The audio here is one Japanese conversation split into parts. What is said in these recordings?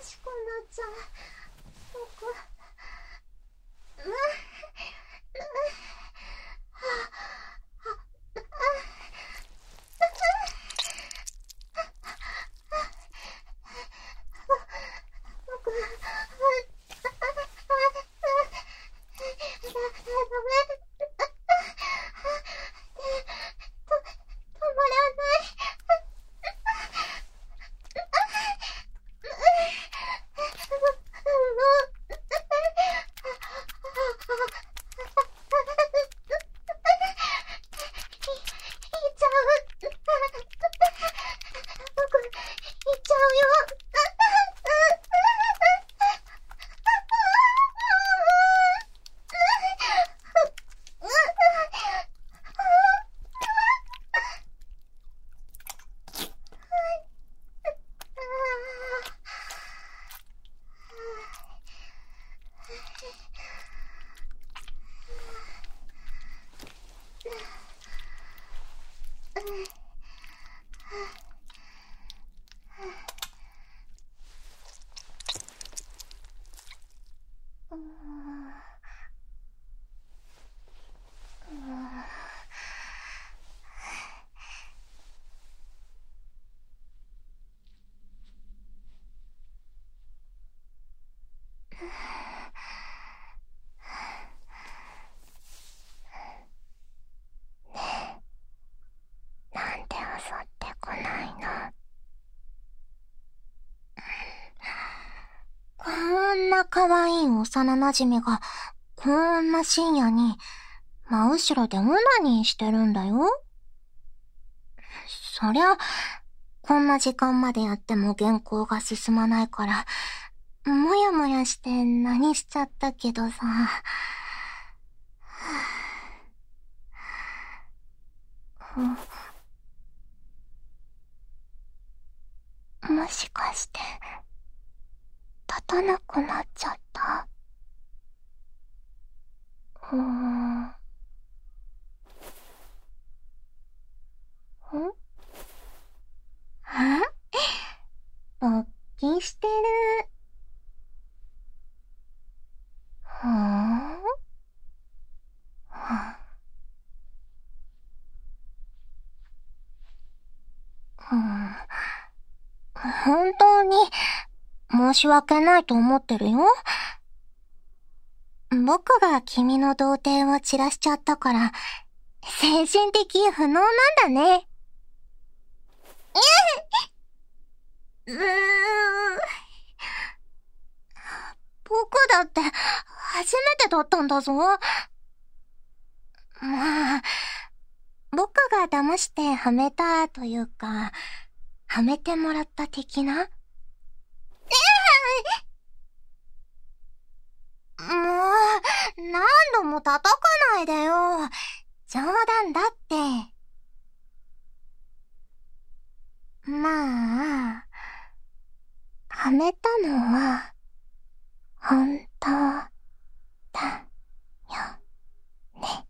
しくなっちゃう。僕、なんで襲ってこないの？こんな可愛い幼馴染が、こんな深夜に、真後ろでオナニーしてるんだよ。そりゃ、こんな時間までやっても原稿が進まないから、もやもやして何しちゃったけどさ。もしかして、立たなくなっちゃった？勃起してる。本当に申し訳ないと思ってるよ。僕が君の童貞を散らしちゃったから、精神的不能なんだね。僕だって初めてだったんだぞ。まあ、僕が騙してはめたというか、はめてもらった的な？もう、何度も叩かないでよ。冗談だって。まあ、はめたのは、本当だよね。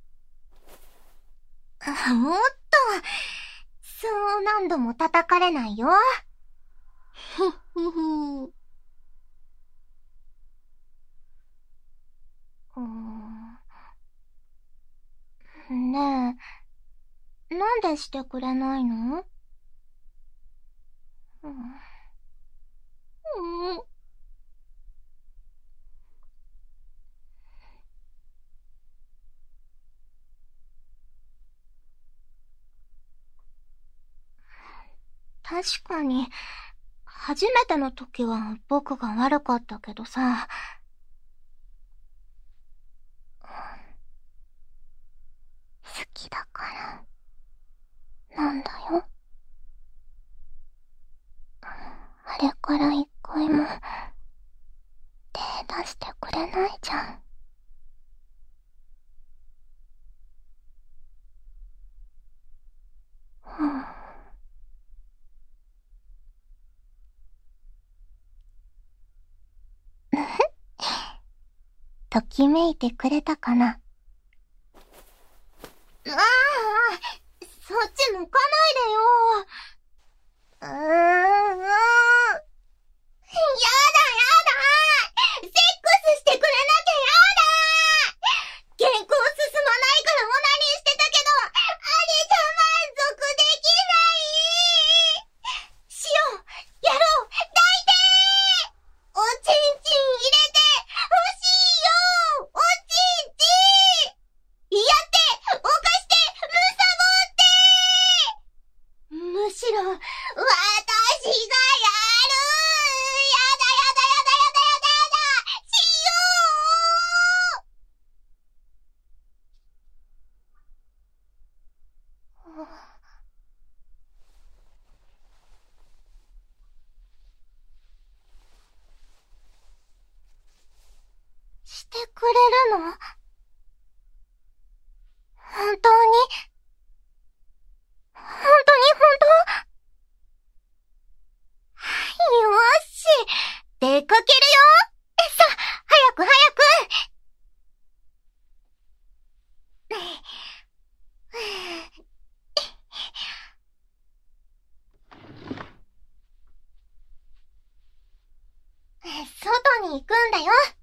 おっと、そう何度も叩かれないよ。ふっふふ。ねえ、なんでしてくれないの？確かに、初めての時は僕が悪かったけどさ。好きだから、なんだよ。あれから一回も、手出してくれないじゃん。ときめいてくれたかな。ああ、そっち向かないでよ。やに行くんだよ。